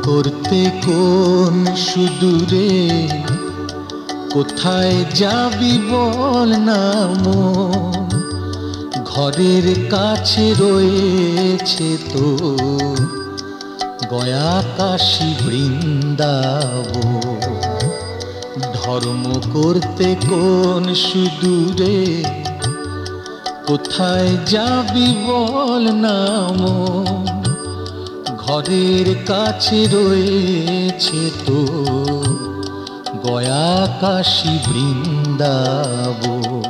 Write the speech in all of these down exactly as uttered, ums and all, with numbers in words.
করতে কোন সুদূরে, কোথায় যাবি বল না মন। ঘরের কাছে রয়েছে তো গয়া কাশী বৃন্দাবন। ধর্ম করতে কোন সুদূরে, কোথায় যাবি বল না মন। ঘরের কাছে রয়েছে তো গয়া কাশী বৃন্দাবন।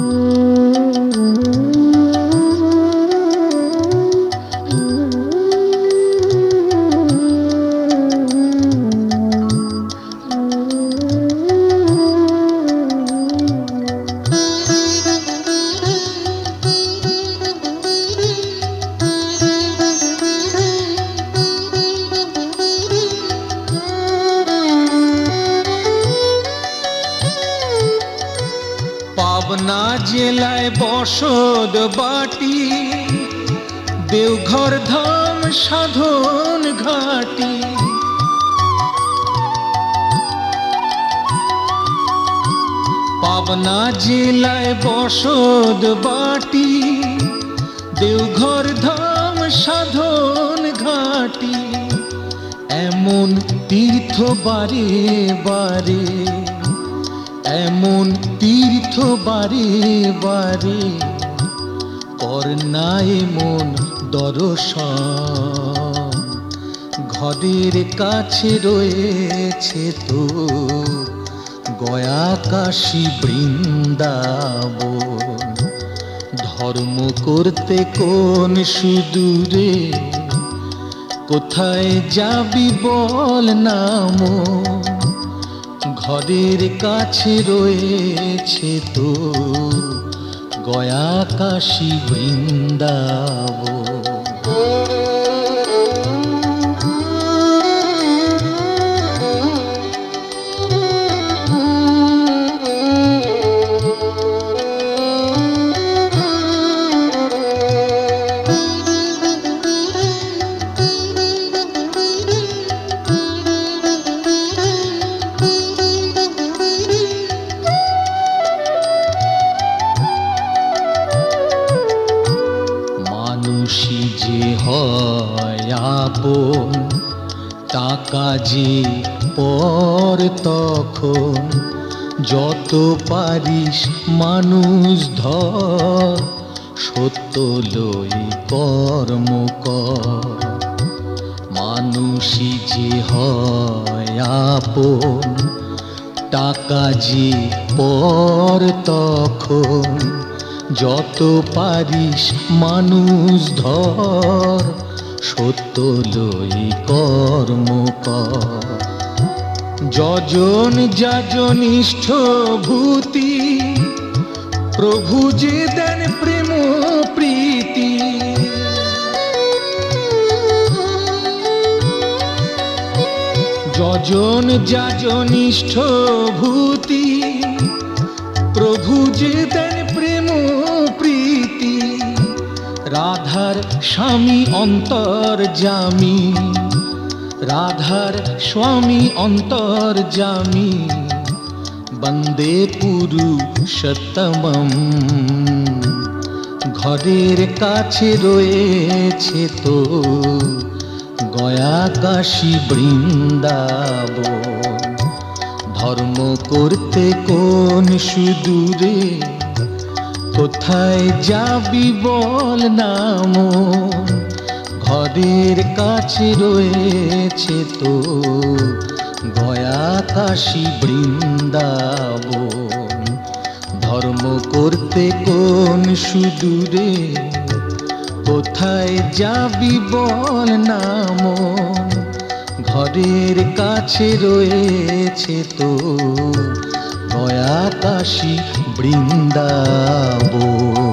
পাবনা জেলায় বসত বাটি, দেওঘর ধাম সাধন ঘাটি। পাবনা জেলায় বসত বাটি, দেওঘর ধাম সাধন ঘাটি। এমন তীর্থ বারে বারে, এমন তীর্থ বারে বারে, করনায় মন দর্শন। ঘরের কাছে রয়েছে তো গয়া কাশী বৃন্দাবন। ধর্ম করতে কোন সুদূরে, কোথায় যাবি বল না মন। ঘরের কাছে রয়েছে তো গয়া কাশী বৃন্দাবন। মানুষই যে হয় আপন, টাকা যে পর তখন। যত পারিস মানুষ ধর, সত্য লই কর্ম কর। মানুষই যে হয় আপন, টাকা যে পর তখন। যত পারিস মানুষ ধর, সত্য লই কর্ম কর। যজন যাজন ইষ্ঠ ভূতি, প্রভু যে দেন প্রেম প্রীতি। যজন যাজন ইষ্ঠ ভূতি, প্রভু যে দেন প্রেম প্রীতি। রাধার স্বামী অন্তর্যামী, রাধার স্বামী অন্তর্যামী। বন্দে পুরুষোত্তমম। ঘরের কাছে রয়েছে তো গয়া কাশী বৃন্দাবন। ধর্ম করতে কোন সুদূরে, কোথায় যাবি বল না মন। ঘরের কাছে রয়েছে তো গয়া কাশী বৃন্দাবন। ধর্ম করতে কোন সুদূরে, কোথায় যাবি বল না মন। ঘরের কাছে রয়েছে তো গয়া কাশী বৃন্দাবন।